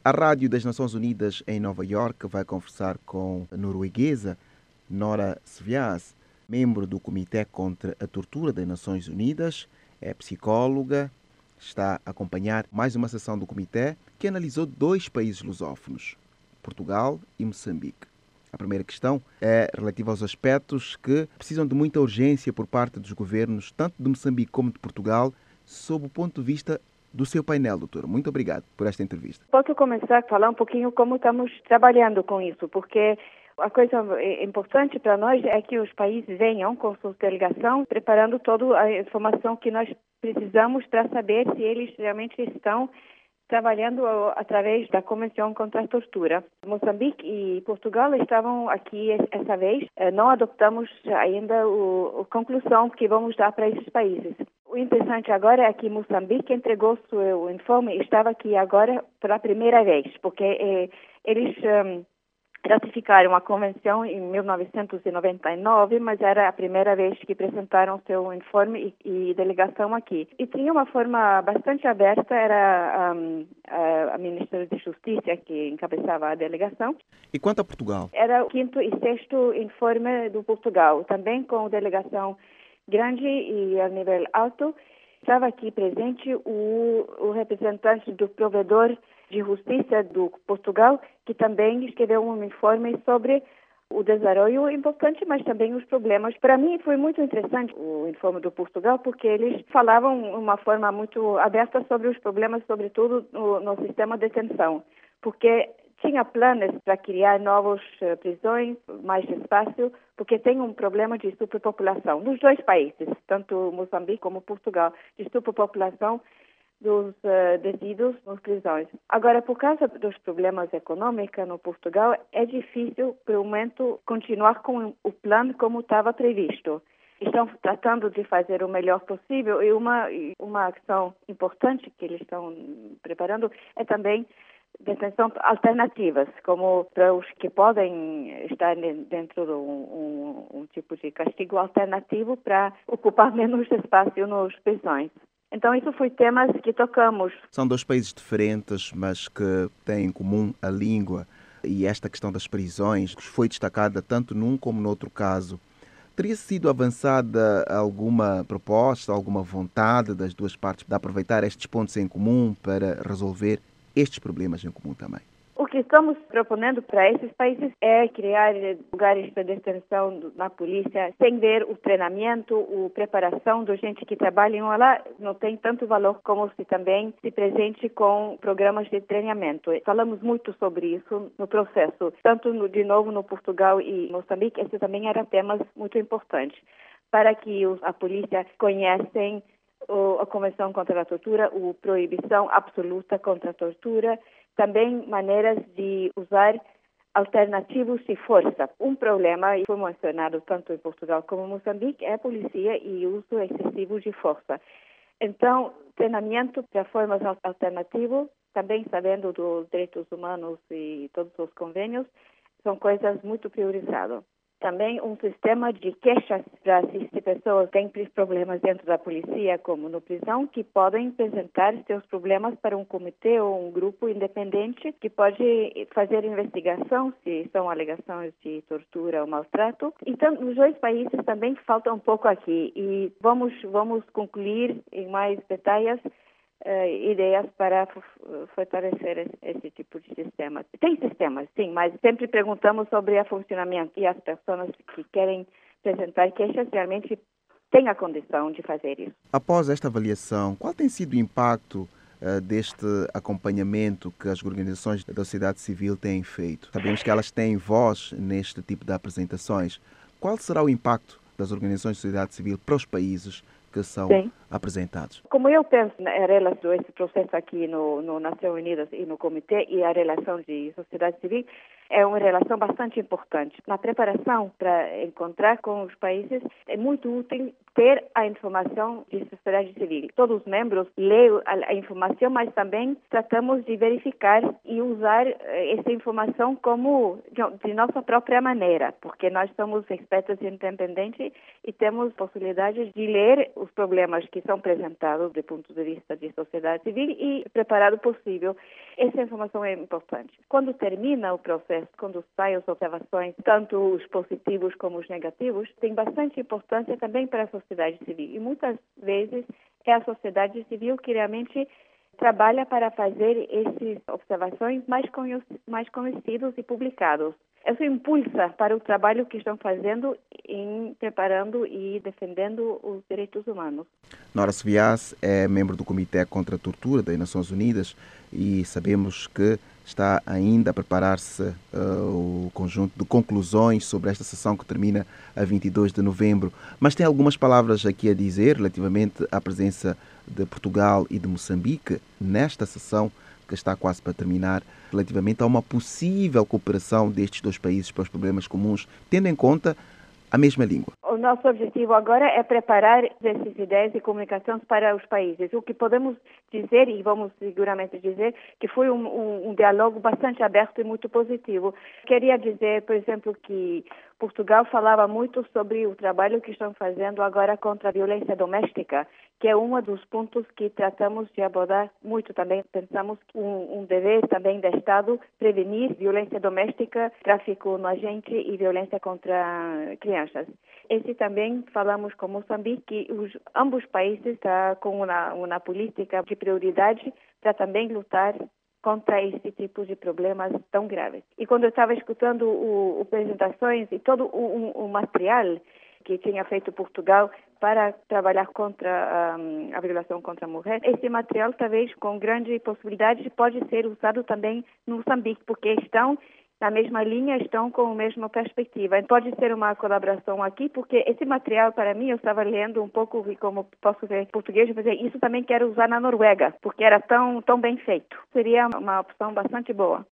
A Rádio das Nações Unidas em Nova Iorque vai conversar com a norueguesa Nora Svias, membro do Comitê contra a Tortura das Nações Unidas, é psicóloga, está a acompanhar mais uma sessão do Comitê que analisou dois países lusófonos, Portugal e Moçambique. A primeira questão é relativa aos aspectos que precisam de muita urgência por parte dos governos, tanto de Moçambique como de Portugal, sob o ponto de vista do seu painel, doutora. Muito obrigado por esta entrevista. Posso começar a falar um pouquinho como estamos trabalhando com isso, porque a coisa importante para nós é que os países venham com sua delegação preparando toda a informação que nós precisamos para saber se eles realmente estão trabalhando através da Convenção contra a Tortura. Moçambique e Portugal estavam aqui essa vez. Não adotamos ainda a conclusão que vamos dar para esses países. O interessante agora é que Moçambique entregou seu informe e estava aqui agora pela primeira vez, porque eles ratificaram a convenção em 1999, mas era a primeira vez que apresentaram seu informe e delegação aqui. E tinha uma forma bastante aberta, era a ministra de Justiça que encabeçava a delegação. E quanto a Portugal? Era o quinto e sexto informe do Portugal, também com delegação grande e a nível alto. Estava aqui presente o representante do provedor de justiça do Portugal, que também escreveu um informe sobre o desarrollo importante, mas também os problemas. Para mim foi muito interessante o informe do Portugal, porque eles falavam de uma forma muito aberta sobre os problemas, sobretudo no sistema de detenção, porque tinha planos para criar novas prisões, mais espaço, porque tem um problema de superpopulação nos dois países, tanto Moçambique como Portugal, de superpopulação dos detidos nas prisões. Agora, por causa dos problemas econômicos no Portugal, é difícil, por um momento, continuar com o plano como estava previsto. Estão tratando de fazer o melhor possível e uma ação importante que eles estão preparando é também detenção alternativas, como para os que podem estar dentro de um tipo de castigo alternativo para ocupar menos espaço nas prisões. Então, isso foi temas que tocamos. São dois países diferentes, mas que têm em comum a língua, e esta questão das prisões foi destacada tanto num como no outro caso. Teria sido avançada alguma proposta, alguma vontade das duas partes de aproveitar estes pontos em comum para resolver estes problemas em comum também? O que estamos propondo para esses países é criar lugares de detenção na polícia, sem ver o treinamento, a preparação da gente que trabalha lá, não tem tanto valor como se também se presente com programas de treinamento. Falamos muito sobre isso no processo, tanto de novo no Portugal e Moçambique, esses também eram temas muito importantes, para que a polícia conhecem a Convenção contra a Tortura, a proibição absoluta contra a tortura, também maneiras de usar alternativos de força. Um problema, e foi mencionado tanto em Portugal como em Moçambique, é a polícia e o uso excessivo de força. Então, treinamento para formas alternativas, também sabendo dos direitos humanos e todos os convênios, são coisas muito priorizadas. Também um sistema de queixas para assistir pessoas que têm problemas dentro da polícia, como na prisão, que podem apresentar seus problemas para um comitê ou um grupo independente que pode fazer investigação se são alegações de tortura ou maltrato. Então, nos dois países também falta um pouco aqui e vamos concluir em mais detalhes ideias para fortalecer esse tipo de sistema. Tem sistemas, sim, mas sempre perguntamos sobre o funcionamento e as pessoas que querem apresentar queixas realmente têm a condição de fazer isso. Após esta avaliação, qual tem sido o impacto deste acompanhamento que as organizações da sociedade civil têm feito? Sabemos que elas têm voz neste tipo de apresentações. Qual será o impacto das organizações da sociedade civil para os países que são apresentados? Como eu penso na relação desse processo aqui no Nações Unidas e no Comitê e a relação de sociedade civil, é uma relação bastante importante. Na preparação para encontrar com os países, é muito útil ter a informação de sociedade civil. Todos os membros leem a informação, mas também tratamos de verificar e usar essa informação como de nossa própria maneira, porque nós somos expertos independentes e temos possibilidade de ler os problemas que são apresentados do ponto de vista de sociedade civil e preparado possível. Essa informação é importante. Quando termina o processo, quando saem as observações, tanto os positivos como os negativos, tem bastante importância também para a sociedade civil. E muitas vezes é a sociedade civil que realmente trabalha para fazer essas observações mais conhecidos e publicados. Isso impulsa para o trabalho que estão fazendo em preparando e defendendo os direitos humanos. Nora Sevillás é membro do Comitê contra a Tortura das Nações Unidas e sabemos que está ainda a preparar-se o conjunto de conclusões sobre esta sessão que termina a 22 de novembro. Mas tem algumas palavras aqui a dizer relativamente à presença de Portugal e de Moçambique nesta sessão que está quase para terminar, relativamente a uma possível cooperação destes dois países para os problemas comuns, tendo em conta a mesma língua. O nosso objetivo agora é preparar essas ideias e comunicações para os países. O que podemos dizer, e vamos seguramente dizer, que foi um diálogo bastante aberto e muito positivo. Queria dizer, por exemplo, que Portugal falava muito sobre o trabalho que estão fazendo agora contra a violência doméstica, que é um dos pontos que tratamos de abordar muito também. Pensamos que um dever também do Estado prevenir violência doméstica, tráfico no agente e violência contra crianças. Esse também falamos com Moçambique, que ambos países estão com uma política de prioridade para também lutar contra esse tipo de problemas tão graves. E quando eu estava escutando apresentações e todo o material que tinha feito Portugal para trabalhar contra a violação contra a mulher, esse material talvez com grande possibilidade pode ser usado também no Moçambique, porque estão na mesma linha, estão com a mesma perspectiva. Pode ser uma colaboração aqui, porque esse material, para mim, eu estava lendo um pouco, e como posso ver português, mas isso também quero usar na Noruega, porque era tão bem feito. Seria uma opção bastante boa.